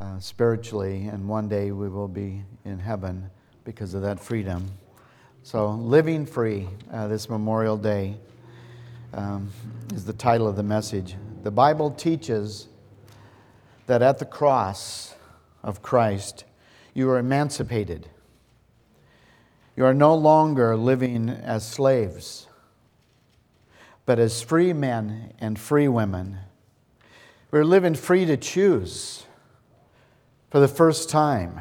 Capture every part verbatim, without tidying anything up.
uh, spiritually, and one day we will be in heaven because of that freedom. So, living free uh, this Memorial Day um, is the title of the message. The Bible teaches that at the cross of Christ, you are emancipated. You are no longer living as slaves, but as free men and free women. We're living free to choose. For the first time,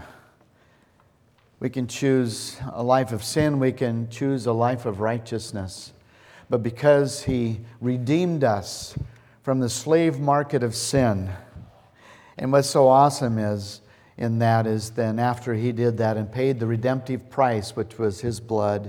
we can choose a life of sin, we can choose a life of righteousness. But because He redeemed us from the slave market of sin, and what's so awesome is, in that is then after He did that and paid the redemptive price, which was His blood,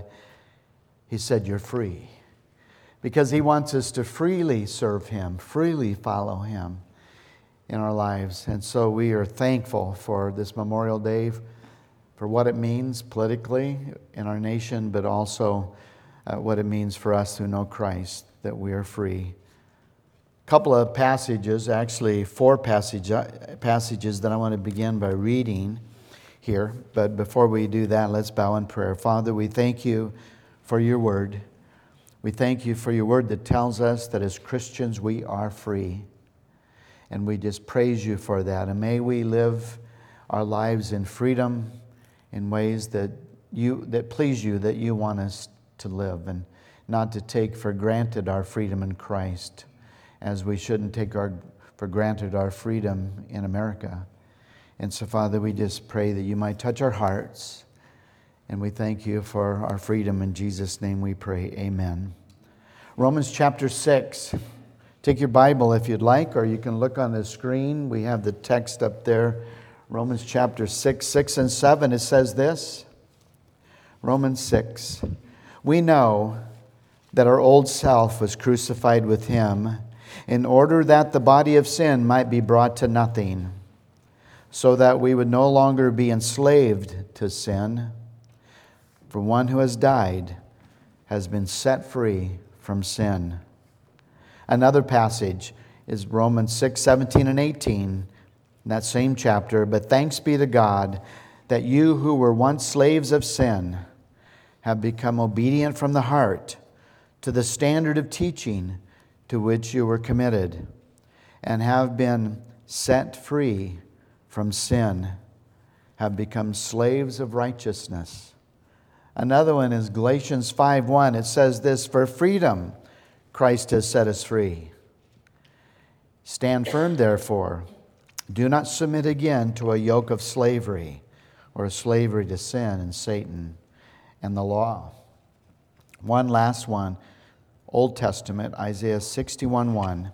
He said, you're free. Because He wants us to freely serve Him, freely follow Him in our lives. And so we are thankful for this Memorial Day, for what it means politically in our nation, but also uh, what it means for us who know Christ, that we are free. A couple of passages, actually four passage, passages that I want to begin by reading here. But before we do that, let's bow in prayer. Father, we thank You for Your word. We thank You for Your word that tells us that as Christians we are free. And we just praise You for that. And may we live our lives in freedom, in ways that you that please You, that You want us to live, and not to take for granted our freedom in Christ, as we shouldn't take our for granted our freedom in America. And so, Father, we just pray that You might touch our hearts, and we thank You for our freedom. In Jesus' name we pray, amen. Romans chapter six. Take your Bible if you'd like, or you can look on the screen. We have the text up there. Romans chapter six, six and seven, it says this. Romans six. We know that our old self was crucified with Him in order that the body of sin might be brought to nothing, so that we would no longer be enslaved to sin. For one who has died has been set free from sin. Another passage is Romans six, seventeen and eighteen, in that same chapter. But thanks be to God that you who were once slaves of sin have become obedient from the heart to the standard of teaching to which you were committed, and have been set free from sin, have become slaves of righteousness. Another one is Galatians five one. It says this, for freedom Christ has set us free. Stand firm, therefore. Do not submit again to a yoke of slavery, or a slavery to sin and Satan and the law. One last one, Old Testament, Isaiah sixty-one one.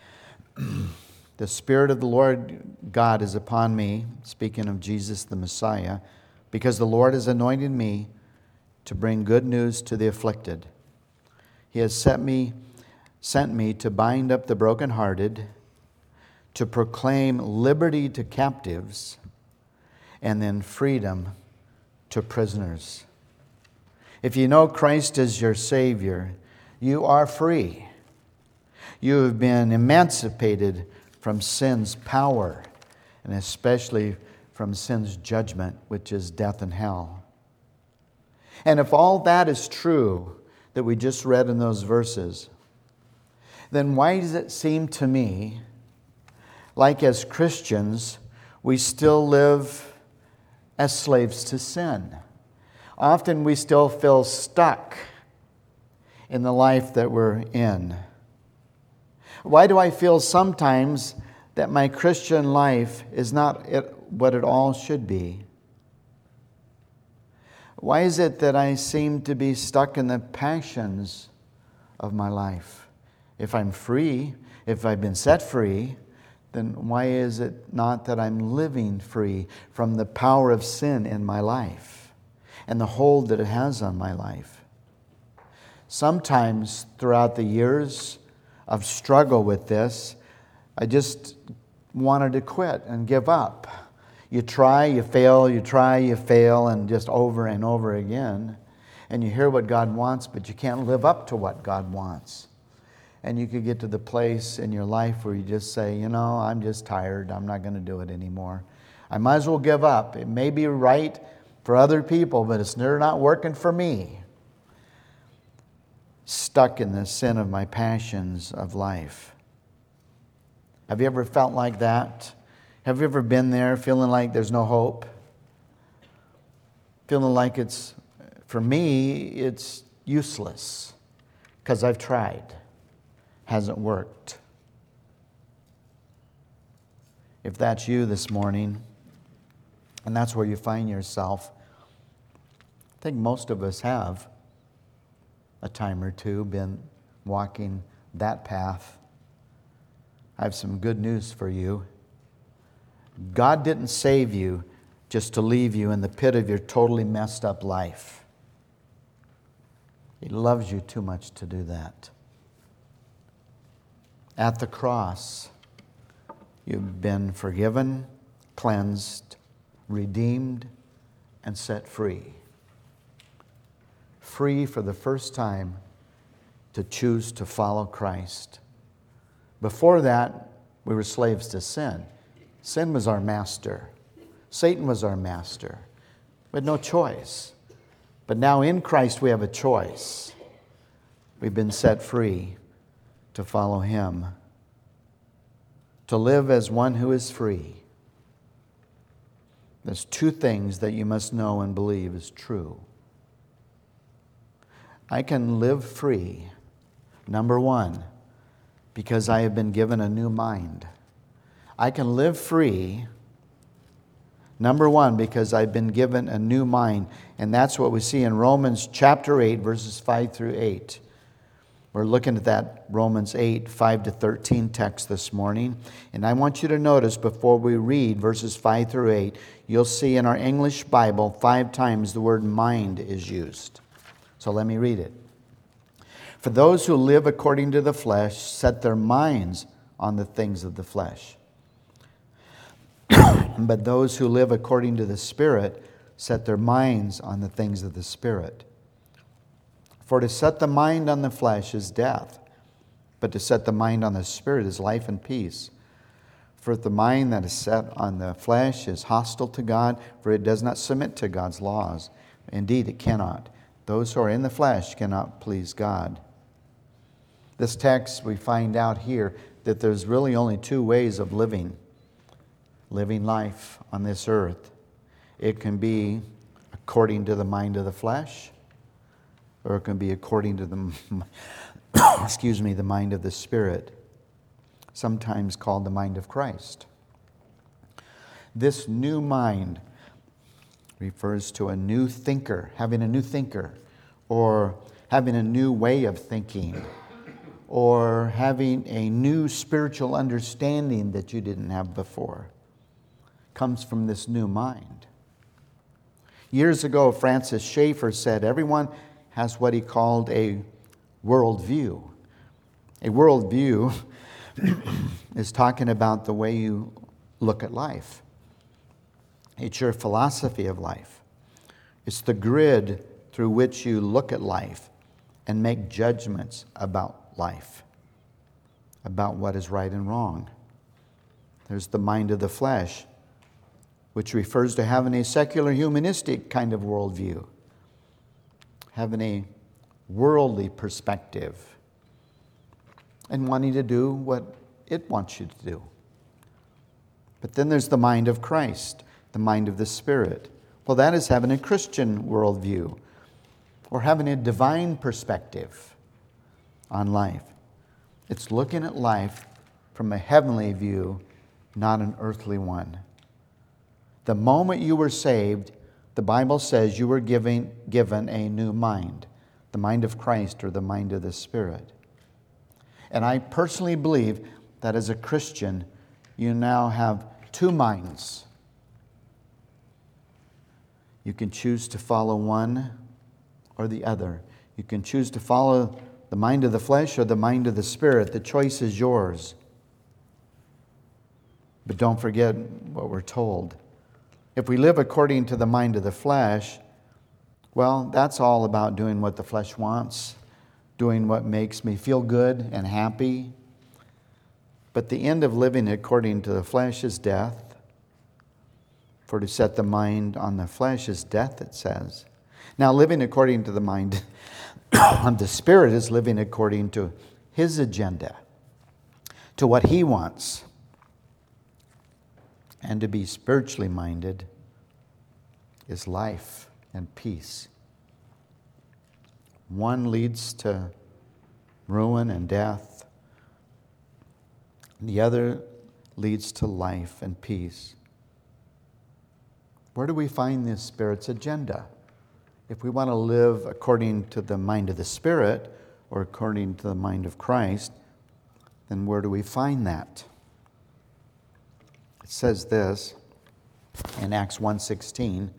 The Spirit of the Lord God is upon me, speaking of Jesus the Messiah, because the Lord has anointed me to bring good news to the afflicted. He has sent me, sent me to bind up the brokenhearted, to proclaim liberty to captives, and then freedom to prisoners. If you know Christ as your Savior, you are free. You have been emancipated from sin's power, and especially from sin's judgment, which is death and hell. And if all that is true that we just read in those verses, then why does it seem to me like as Christians we still live as slaves to sin? Often we still feel stuck in the life that we're in. Why do I feel sometimes that my Christian life is not what it all should be? Why is it that I seem to be stuck in the passions of my life? If I'm free, if I've been set free, then why is it not that I'm living free from the power of sin in my life and the hold that it has on my life? Sometimes throughout the years of struggle with this, I just wanted to quit and give up. You try, you fail, you try, you fail, and just over and over again. And you hear what God wants, but you can't live up to what God wants. And you could get to the place in your life where you just say, you know, I'm just tired. I'm not going to do it anymore. I might as well give up. It may be right for other people, but it's they're not working for me. Stuck in the sin of my passions of life. Have you ever felt like that? Have you ever been there feeling like there's no hope? Feeling like it's, for me, it's useless because I've tried. Hasn't worked. If that's you this morning, and that's where you find yourself, I think most of us have a time or two been walking that path. I have some good news for you. God didn't save you just to leave you in the pit of your totally messed up life. He loves you too much to do that. At the cross, you've been forgiven, cleansed, redeemed, and set free. Free for the first time to choose to follow Christ. Before that, we were slaves to sin. Sin was our master. Satan was our master. We had no choice. But now in Christ we have a choice. We've been set free to follow Him. To live as one who is free. There's two things that you must know and believe is true. I can live free, number one, because I have been given a new mind. I can live free, number one, because I've been given a new mind. And that's what we see in Romans chapter eight, verses five through eight. We're looking at that Romans eight, five to thirteen text this morning. And I want you to notice before we read verses five through eight, you'll see in our English Bible five times the word mind is used. So let me read it. For those who live according to the flesh set their minds on the things of the flesh. But those who live according to the Spirit set their minds on the things of the Spirit. For to set the mind on the flesh is death, but to set the mind on the Spirit is life and peace. For the mind that is set on the flesh is hostile to God, for it does not submit to God's laws. Indeed, it cannot. Those who are in the flesh cannot please God. This text, we find out here that there's really only two ways of living. Living life on this earth. It can be according to the mind of the flesh, or it can be according to the, excuse me, the mind of the Spirit, sometimes called the mind of Christ. This new mind refers to a new thinker, having a new thinker, or having a new way of thinking, or having a new spiritual understanding that you didn't have before. Comes from this new mind. Years ago, Francis Schaeffer said everyone has what he called a worldview. A worldview is talking about the way you look at life. It's your philosophy of life. It's the grid through which you look at life and make judgments about life, about what is right and wrong. There's the mind of the flesh, which refers to having a secular humanistic kind of worldview, having a worldly perspective, and wanting to do what it wants you to do. But then there's the mind of Christ, the mind of the Spirit. Well, that is having a Christian worldview, or having a divine perspective on life. It's looking at life from a heavenly view, not an earthly one. The moment you were saved, the Bible says you were given, given a new mind, the mind of Christ or the mind of the Spirit. And I personally believe that as a Christian, you now have two minds. You can choose to follow one or the other. You can choose to follow the mind of the flesh or the mind of the Spirit. The choice is yours. But don't forget what we're told. If we live according to the mind of the flesh, well, that's all about doing what the flesh wants, doing what makes me feel good and happy. But the end of living according to the flesh is death. For to set the mind on the flesh is death, it says. Now, living according to the mind of the Spirit is living according to His agenda, to what He wants. And to be spiritually minded is life and peace. One leads to ruin and death. The other leads to life and peace. Where do we find this Spirit's agenda? If we want to live according to the mind of the Spirit or according to the mind of Christ, then where do we find that? It says this in Acts one sixteen,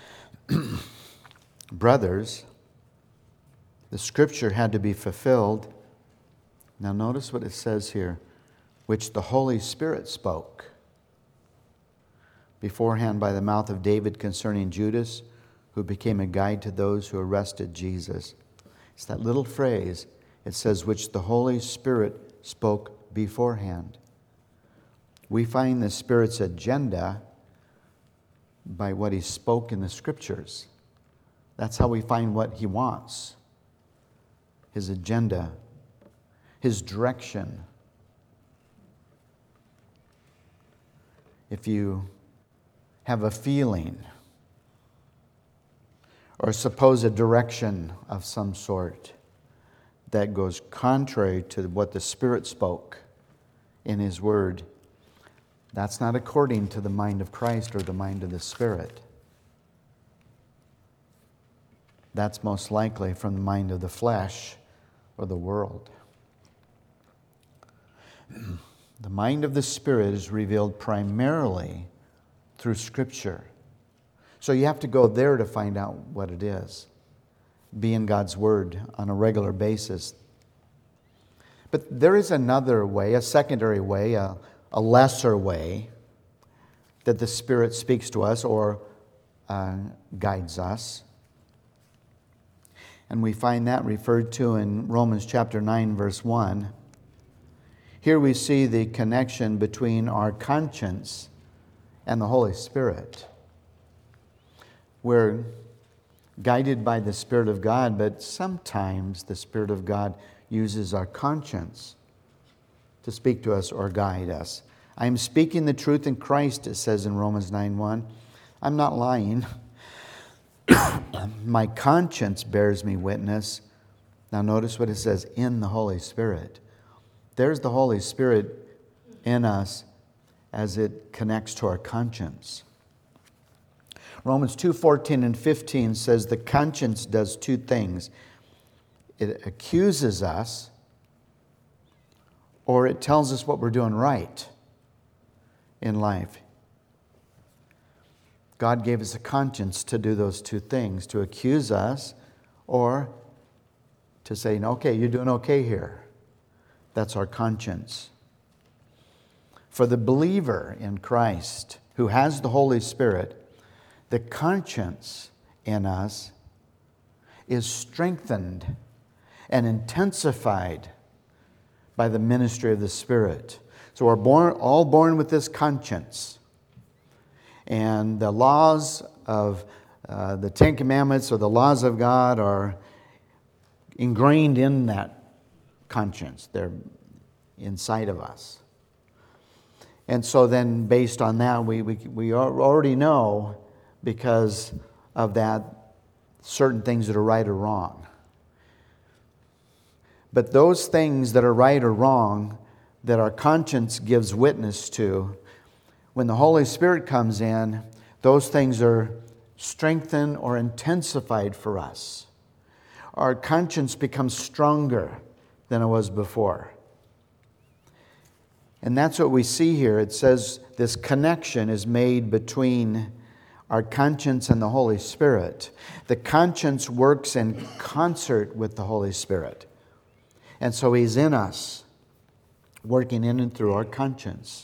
brothers, the scripture had to be fulfilled. Now notice what it says here, which the Holy Spirit spoke beforehand by the mouth of David concerning Judas, who became a guide to those who arrested Jesus. It's that little phrase. It says, which the Holy Spirit spoke beforehand. We find the Spirit's agenda by what He spoke in the Scriptures. That's how we find what He wants. His agenda, His direction. If you have a feeling or suppose a direction of some sort that goes contrary to what the Spirit spoke in His Word, that's not according to the mind of Christ or the mind of the Spirit. That's most likely from the mind of the flesh or the world. The mind of the Spirit is revealed primarily through Scripture. So you have to go there to find out what it is. Be in God's Word on a regular basis. But there is another way, a secondary way, a, a lesser way that the Spirit speaks to us or uh, guides us. And we find that referred to in Romans chapter nine, verse one. Here we see the connection between our conscience and the Holy Spirit. We're guided by the Spirit of God, but sometimes the Spirit of God uses our conscience to speak to us or guide us. I am speaking the truth in Christ, it says in Romans nine one. I'm not lying. My conscience bears me witness. Now notice what it says, in the Holy Spirit. There's the Holy Spirit in us as it connects to our conscience. Romans two fourteen and fifteen says the conscience does two things. It accuses us, or it tells us what we're doing right in life. God gave us a conscience to do those two things, to accuse us or to say, okay, you're doing okay here. That's our conscience. For the believer in Christ who has the Holy Spirit, the conscience in us is strengthened and intensified by the ministry of the Spirit. So we're born, all born with this conscience. And the laws of uh, the Ten Commandments or the laws of God are ingrained in that conscience. They're inside of us. And so then based on that, we, we, we already know, because of that, certain things that are right or wrong. But those things that are right or wrong, that our conscience gives witness to, when the Holy Spirit comes in, those things are strengthened or intensified for us. Our conscience becomes stronger than it was before. And that's what we see here. It says this connection is made between our conscience and the Holy Spirit. The conscience works in concert with the Holy Spirit. And so He's in us, working in and through our conscience.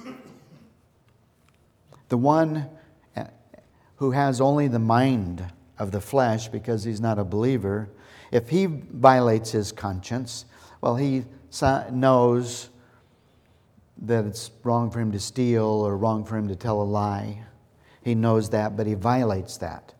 The one who has only the mind of the flesh because he's not a believer, if he violates his conscience, well, he knows that it's wrong for him to steal or wrong for him to tell a lie. He knows that, but he violates that.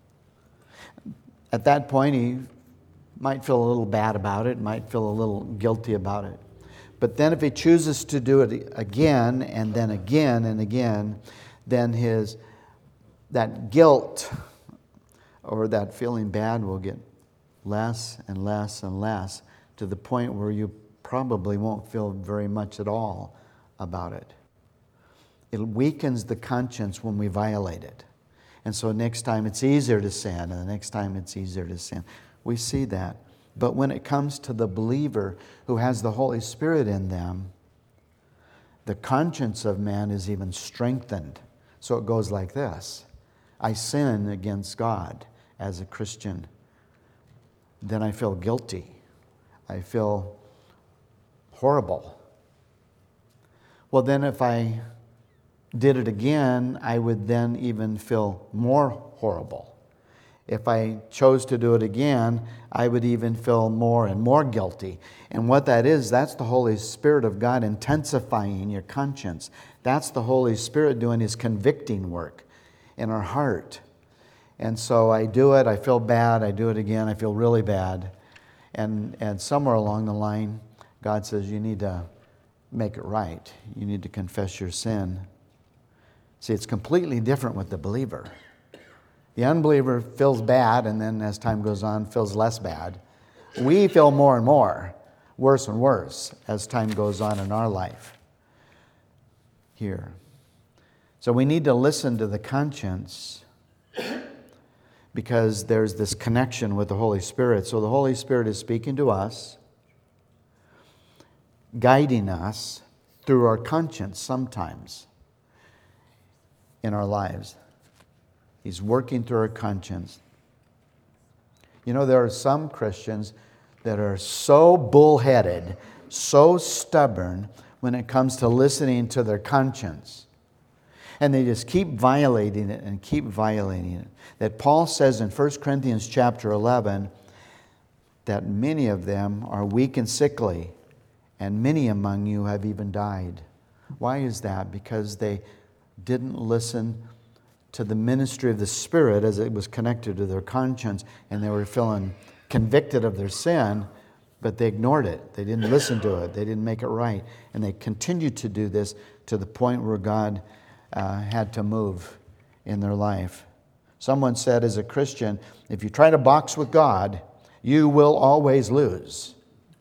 At that point, he might feel a little bad about it, might feel a little guilty about it. But then if he chooses to do it again and then again and again, then his that guilt or that feeling bad will get less and less and less to the point where you probably won't feel very much at all about it. It weakens the conscience when we violate it. And so next time it's easier to sin, and the next time it's easier to sin. We see that. But when it comes to the believer who has the Holy Spirit in them, the conscience of man is even strengthened. So it goes like this. I sin against God as a Christian. Then I feel guilty. I feel horrible. Well, then if I did it again, I would then even feel more horrible. If I chose to do it again, I would even feel more and more guilty. And what that is, that's the Holy Spirit of God intensifying your conscience. That's the Holy Spirit doing His convicting work in our heart. And so I do it, I feel bad, I do it again, I feel really bad. And, and somewhere along the line, God says, you need to make it right. You need to confess your sin. See, it's completely different with the believer. The unbeliever feels bad, and then as time goes on, feels less bad. We feel more and more, worse and worse, as time goes on in our life here. So we need to listen to the conscience because there's this connection with the Holy Spirit. So the Holy Spirit is speaking to us, guiding us through our conscience sometimes in our lives. He's working through our conscience. You know, there are some Christians that are so bullheaded, so stubborn when it comes to listening to their conscience. And they just keep violating it and keep violating it. That Paul says in First Corinthians chapter eleven that many of them are weak and sickly, and many among you have even died. Why is that? Because they didn't listen to the ministry of the Spirit as it was connected to their conscience, and they were feeling convicted of their sin, but they ignored it. They didn't listen to it. They didn't make it right. And they continued to do this to the point where God uh, had to move in their life. Someone said, as a Christian, if you try to box with God, you will always lose.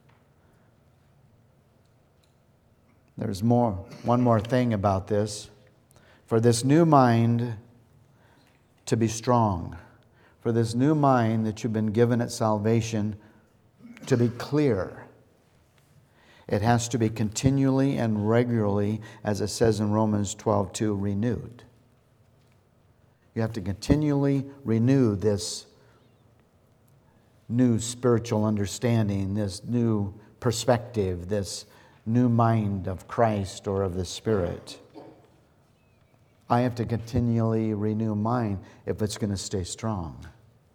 There's more, one more thing about this. For this new mind to be strong, for this new mind that you've been given at salvation to be clear, it has to be continually and regularly, as it says in Romans twelve two, renewed. You have to continually renew this new spiritual understanding, this new perspective, this new mind of Christ or of the Spirit. I have to continually renew mine if it's going to stay strong.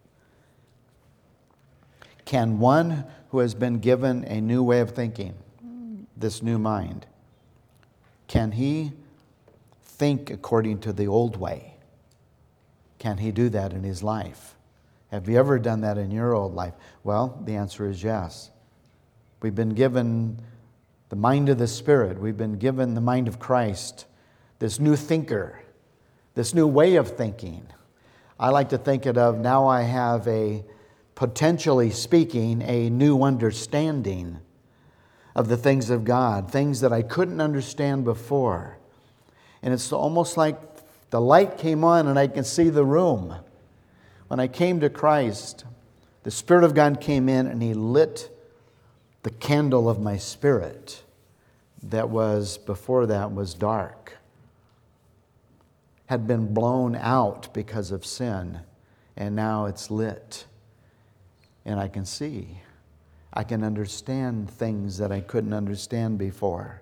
Can one who has been given a new way of thinking, this new mind, can he think according to the old way? Can he do that in his life? Have you ever done that in your old life? Well, the answer is yes. We've been given the mind of the Spirit. We've been given the mind of Christ, this new thinker, this new way of thinking. I like to think it of, now I have a, potentially speaking, a new understanding of the things of God, things that I couldn't understand before. And it's almost like the light came on and I can see the room. When I came to Christ, the Spirit of God came in and He lit the candle of my spirit that was, before that, was dark, had been blown out because of sin, and now it's lit. And I can see. I can understand things that I couldn't understand before.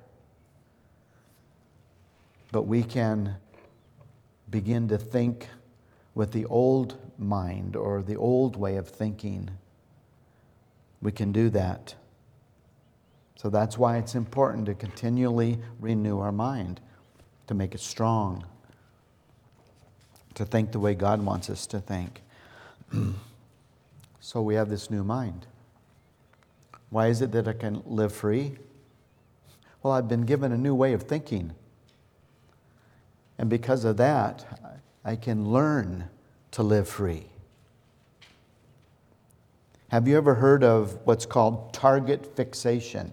But we can begin to think with the old mind or the old way of thinking. We can do that. So that's why it's important to continually renew our mind, to make it strong. to think the way God wants us to think. So we have this new mind. Why is it that I can live free? Well, I've been given a new way of thinking. And because of that, I can learn to live free. Have you ever heard of what's called target fixation?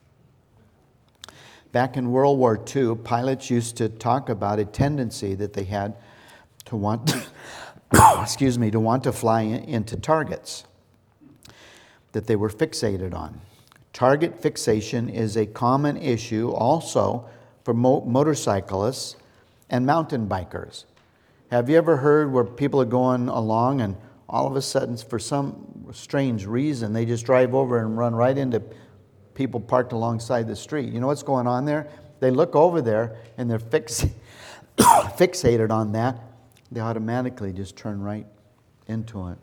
Back in World War Two, pilots used to talk about a tendency that they had to want to, excuse me, to want to fly into targets that they were fixated on. Target fixation is a common issue also for mo- motorcyclists and mountain bikers. Have you ever heard where people are going along and all of a sudden, for some strange reason, they just drive over and run right into people parked alongside the street? You know what's going on there? They look over there and they're fix- fixated on that. They automatically just turn right into it.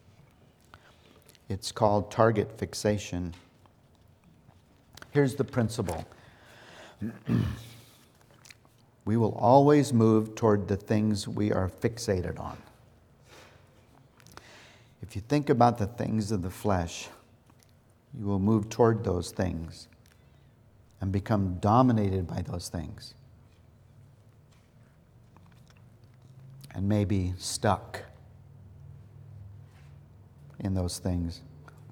It's called target fixation. Here's the principle. We will always move toward the things we are fixated on. If you think about the things of the flesh, you will move toward those things and become dominated by those things. And maybe stuck in those things.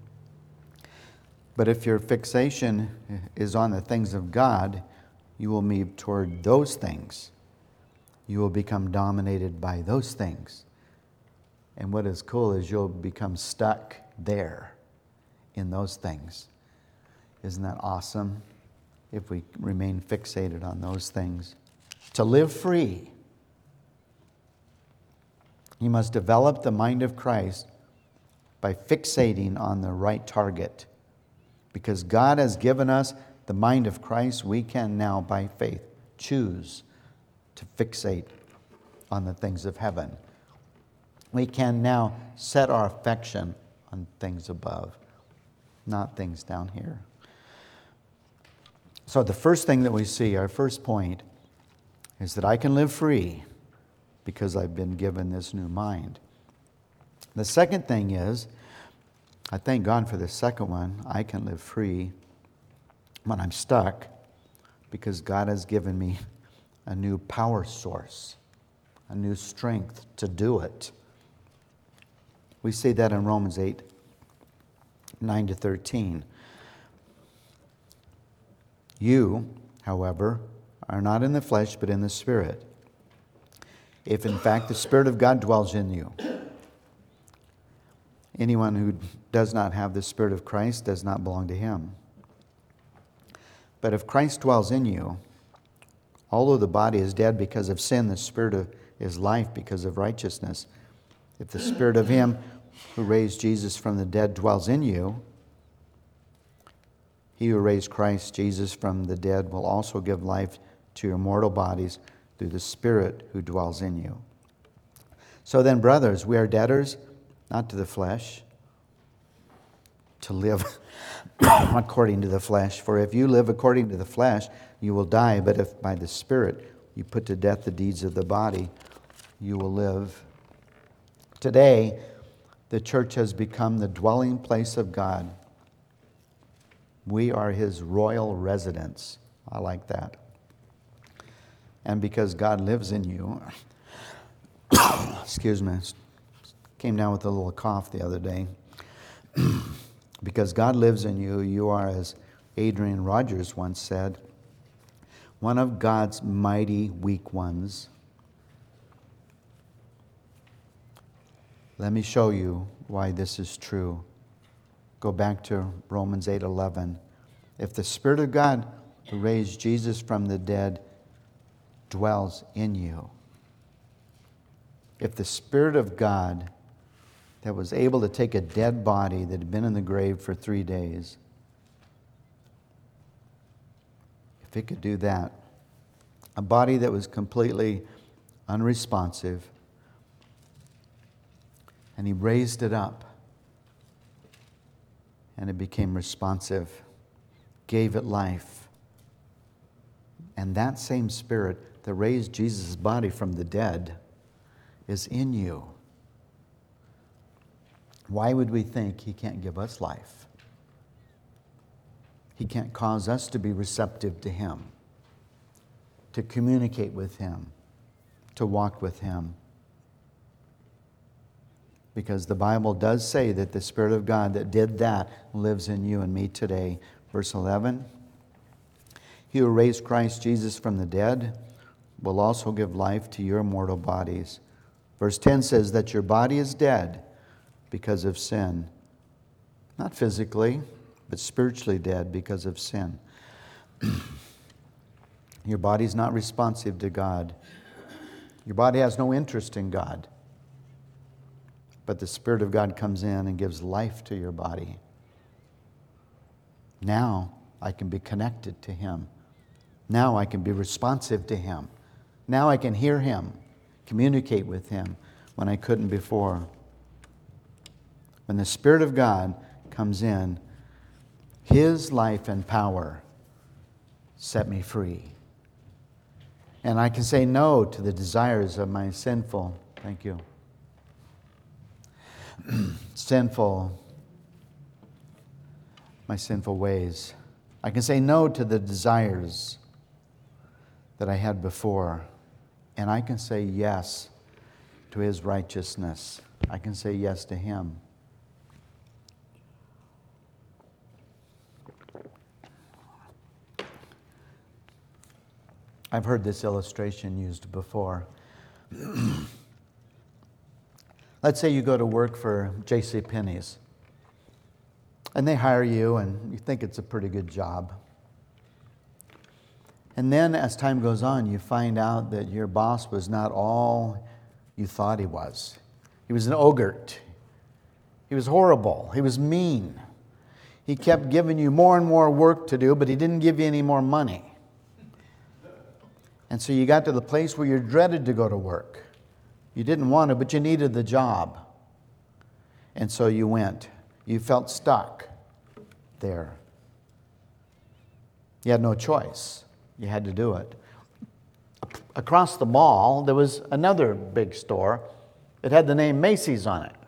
But if your fixation is on the things of God, you will move toward those things. You will become dominated by those things. And what is cool is you'll become stuck there in those things. Isn't that awesome? If we remain fixated on those things. To live free, you must develop the mind of Christ by fixating on the right target. Because God has given us the mind of Christ, we can now, by faith, choose to fixate on the things of heaven. We can now set our affection on things above, not things down here. So the first thing that we see, our first point, is that I can live free because I've been given this new mind. The second thing is, I thank God for the second one, I can live free when I'm stuck because God has given me a new power source, a new strength to do it. We see that in Romans eight, nine to thirteen. You, however, are not in the flesh, but in the Spirit. If in fact the Spirit of God dwells in you. Anyone who does not have the Spirit of Christ does not belong to Him. But if Christ dwells in you, although the body is dead because of sin, the Spirit of, is life because of righteousness. If the Spirit of Him who raised Jesus from the dead dwells in you, He who raised Christ Jesus from the dead will also give life to your mortal bodies through the Spirit who dwells in you. So then, brothers, we are debtors, not to the flesh, to live according to the flesh. For if you live according to the flesh, you will die. But if by the Spirit you put to death the deeds of the body, you will live. Today, the church has become the dwelling place of God. We are His royal residence. I like that. And because God lives in you, excuse me, came down with a little cough the other day. Because God lives in you, you are, as Adrian Rogers once said, one of God's mighty weak ones. Let me show you why this is true. Go back to Romans eight eleven. If the Spirit of God who raised Jesus from the dead dwells in you, if the Spirit of God that was able to take a dead body that had been in the grave for three days, if it could do that, a body that was completely unresponsive, and He raised it up, and it became responsive, gave it life. And that same Spirit that raised Jesus' body from the dead is in you. Why would we think He can't give us life? He can't cause us to be receptive to Him, to communicate with Him, to walk with Him. Because the Bible does say that the Spirit of God that did that lives in you and me today. Verse eleven, He who raised Christ Jesus from the dead will also give life to your mortal bodies. Verse ten says that your body is dead because of sin. Not physically, but spiritually dead because of sin. Your body's not responsive to God. Your body has no interest in God. But the Spirit of God comes in and gives life to your body. Now I can be connected to Him. Now I can be responsive to Him. Now I can hear Him, communicate with Him when I couldn't before. When the Spirit of God comes in, His life and power set me free. And I can say no to the desires of my sinful, thank you, sinful, my sinful ways. I can say no to the desires that I had before. And I can say yes to His righteousness. I can say yes to Him. I've heard this illustration used before. Let's say you go to work for J C Penney's, and they hire you, and you think it's a pretty good job. And then as time goes on, you find out that your boss was not all you thought he was. He was an ogre. He was horrible. He was mean. He kept giving you more and more work to do, but he didn't give you any more money. And so you got to the place where you dreaded to go to work. You didn't want to, but you needed the job. And so you went. You felt stuck there. You had no choice. You had to do it. Across the mall, there was another big store. It had the name Macy's on it.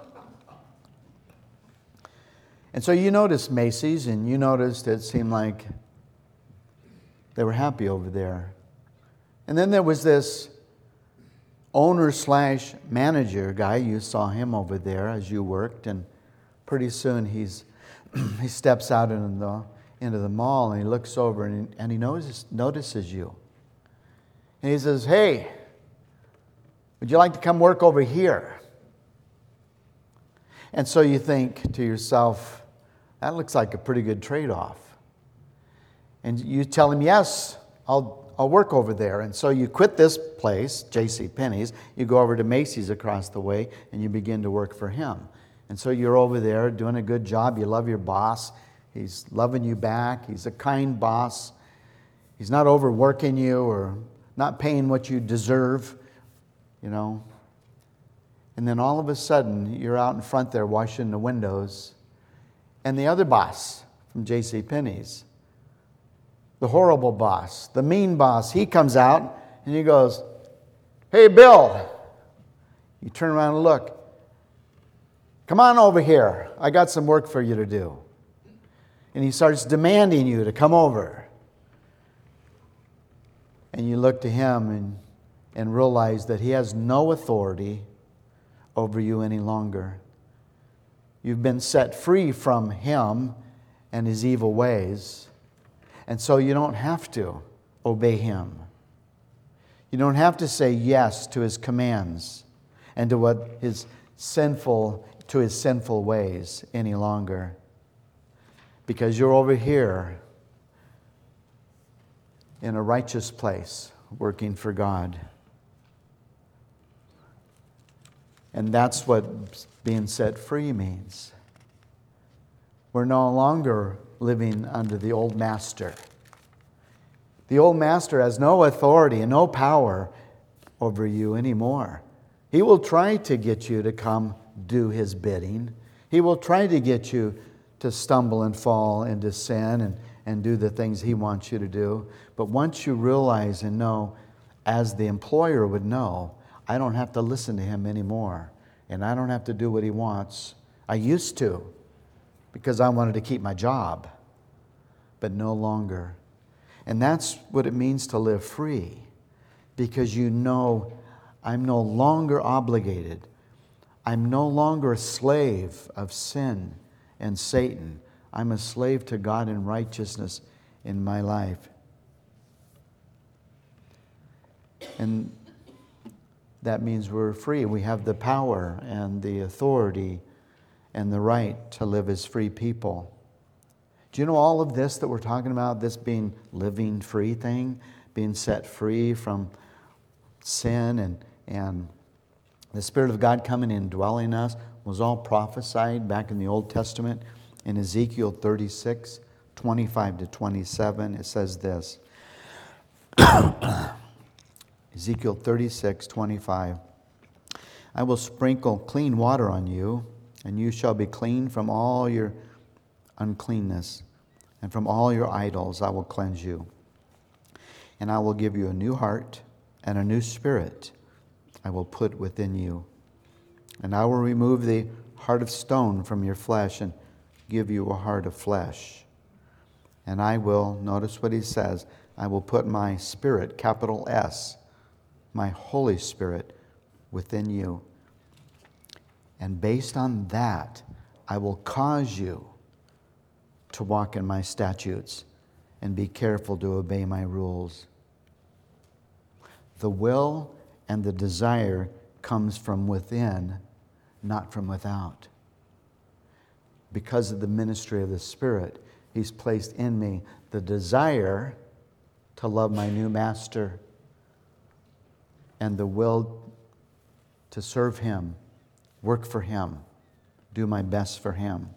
And so you noticed Macy's, and you noticed it seemed like they were happy over there. And then there was this owner slash manager guy. You saw him over there as you worked, and pretty soon he's he steps out into the into the mall, and he looks over and, and he notices notices you. And he says, "Hey, would you like to come work over here?" And so you think to yourself, that looks like a pretty good trade-off. And you tell him, "Yes, I'll I'll work over there." And so you quit this place, J C Penney's, you go over to Macy's across the way, and you begin to work for him. And so you're over there doing a good job. You love your boss. He's loving you back. He's a kind boss. He's not overworking you or not paying what you deserve, you know. And then all of a sudden, you're out in front there washing the windows, and the other boss from J C Penney's, the horrible boss, the mean boss, he comes out and he goes, "Hey, Bill." You turn around and look. "Come on over here. I got some work for you to do." And he starts demanding you to come over. And you look to him and, and realize that he has no authority over you any longer. You've been set free from him and his evil ways. And so you don't have to obey him. You don't have to say yes to his commands and to what his sinful to his sinful ways any longer. Because you're over here in a righteous place working for God. And that's what being set free means. We're no longer living under the old master. The old master has no authority and no power over you anymore. He will try to get you to come do his bidding. He will try to get you to stumble and fall into sin and, and do the things he wants you to do. But once you realize and know, as the employer would know, I don't have to listen to him anymore. And I don't have to do what he wants. I used to because I wanted to keep my job, but no longer. And that's what it means to live free, because you know I'm no longer obligated. I'm no longer a slave of sin and Satan. I'm a slave to God and righteousness in my life. And that means we're free. We have the power and the authority and the right to live as free people. Do you know all of this that we're talking about, this being living free thing, being set free from sin and, and the Spirit of God coming and dwelling in us, was all prophesied back in the Old Testament in Ezekiel thirty-six, twenty-five to twenty-seven. It says this. Ezekiel thirty-six, twenty-five. I will sprinkle clean water on you, and you shall be clean from all your uncleanness, and from all your idols I will cleanse you. And I will give you a new heart, and a new spirit I will put within you. And I will remove the heart of stone from your flesh, and give you a heart of flesh. And I will, notice what he says, I will put my Spirit, capital S, my Holy Spirit, within you. And based on that, I will cause you to walk in my statutes and be careful to obey my rules. The will and the desire comes from within, not from without. Because of the ministry of the Spirit, He's placed in me the desire to love my new master and the will to serve Him, work for Him, do my best for Him.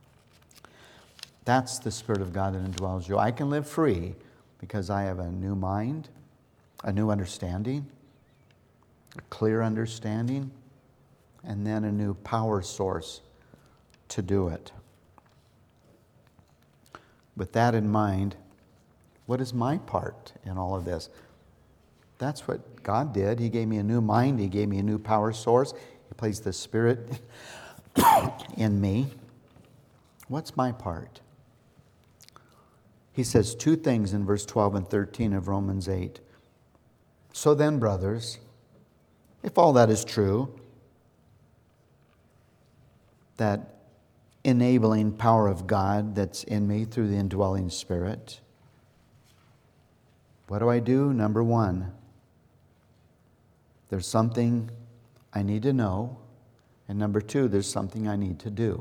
That's the Spirit of God that indwells you. I can live free because I have a new mind, a new understanding, a clear understanding, and then a new power source to do it. With that in mind, what is my part in all of this? That's what God did. He gave me a new mind. He gave me a new power source. He placed the Spirit in me. What's my part? He says two things in verse twelve and thirteen of Romans eight. So then, brothers, if all that is true, that enabling power of God that's in me through the indwelling Spirit, what do I do? Number one, there's something I need to know. And number two, there's something I need to do.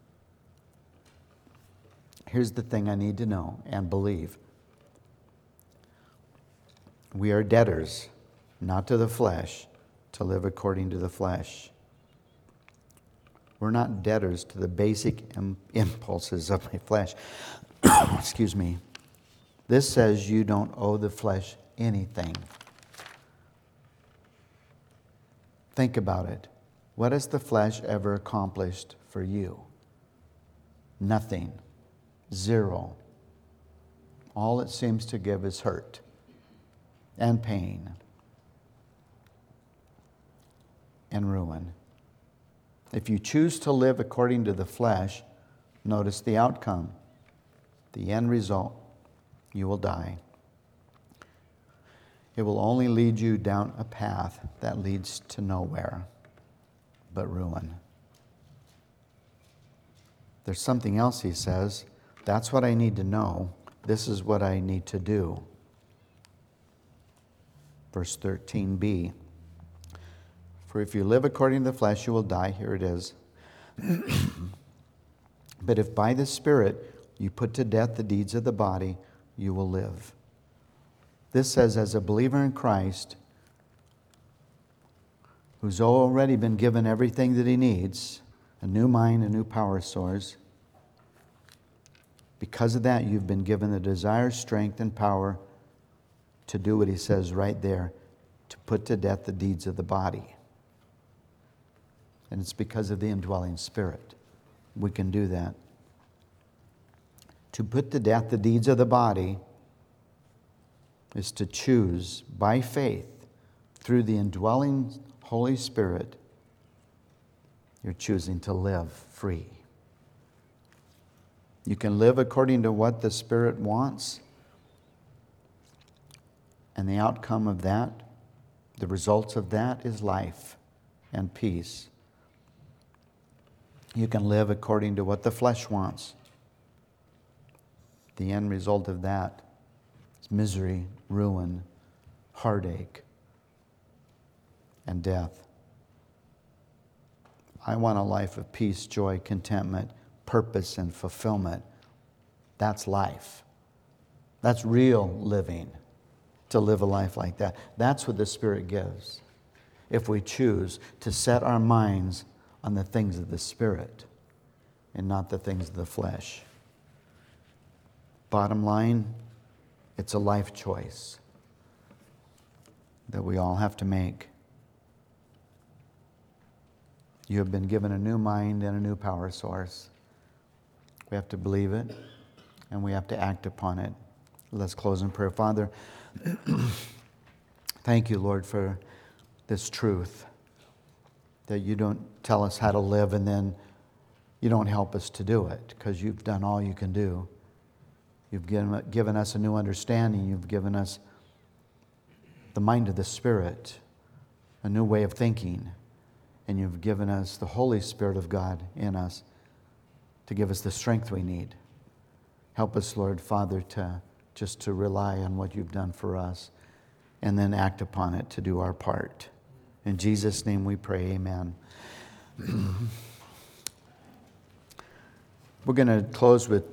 Here's the thing I need to know and believe. We are debtors, not to the flesh, to live according to the flesh. We're not debtors to the basic im- impulses of my flesh. Excuse me. This says you don't owe the flesh anything. Think about it. What has the flesh ever accomplished for you? Nothing. Zero. All it seems to give is hurt and pain and ruin. If you choose to live according to the flesh, notice the outcome. The end result, you will die. It will only lead you down a path that leads to nowhere but ruin. There's something else he says. That's what I need to know. This is what I need to do. Verse thirteen b. For if you live according to the flesh, you will die. Here it is. But if by the Spirit you put to death the deeds of the body, you will live. This says, as a believer in Christ, who's already been given everything that he needs, a new mind, a new power source, because of that, you've been given the desire, strength, and power to do what he says right there, to put to death the deeds of the body. And it's because of the indwelling Spirit we can do that. To put to death the deeds of the body is to choose by faith through the indwelling Holy Spirit, you're choosing to live free. You can live according to what the Spirit wants, and the outcome of that, the results of that, is life and peace. You can live according to what the flesh wants. The end result of that is misery, ruin, heartache, and death. I want a life of peace, joy, contentment, purpose, and fulfillment. That's life. That's real living, to live a life like that. That's what the Spirit gives, if we choose to set our minds on the things of the Spirit and not the things of the flesh. Bottom line, it's a life choice that we all have to make. You have been given a new mind and a new power source. We have to believe it, and we have to act upon it. Let's close in prayer. Father, thank you, Lord, for this truth, that you don't tell us how to live and then you don't help us to do it, because you've done all you can do. You've given, given us a new understanding. You've given us the mind of the Spirit, a new way of thinking. And you've given us the Holy Spirit of God in us to give us the strength we need. Help us, Lord Father, to just to rely on what you've done for us and then act upon it to do our part. In Jesus' name we pray, amen. We're going to close with